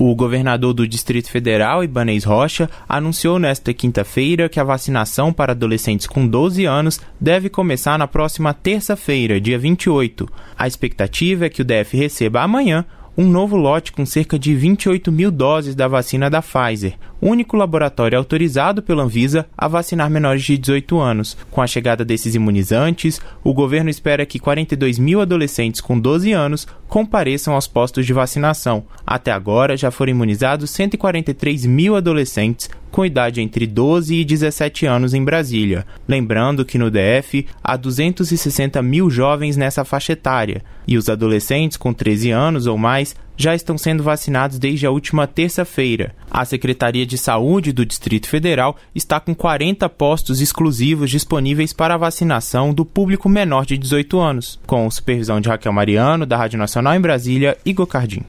O governador do Distrito Federal, Ibanez Rocha, anunciou nesta quinta-feira que a vacinação para adolescentes com 12 anos deve começar na próxima terça-feira, dia 28. A expectativa é que o DF receba amanhã um novo lote com cerca de 28 mil doses da vacina da Pfizer, único laboratório autorizado pela Anvisa a vacinar menores de 18 anos. Com a chegada desses imunizantes, o governo espera que 42 mil adolescentes com 12 anos compareçam aos postos de vacinação. Até agora, já foram imunizados 143 mil adolescentes com idade entre 12 e 17 anos em Brasília. Lembrando que no DF há 260 mil jovens nessa faixa etária, e os adolescentes com 13 anos ou mais já estão sendo vacinados desde a última terça-feira. A Secretaria de Saúde do Distrito Federal está com 40 postos exclusivos disponíveis para a vacinação do público menor de 18 anos. Com supervisão de Raquel Mariano, da Rádio Nacional em Brasília, Igor Cardim.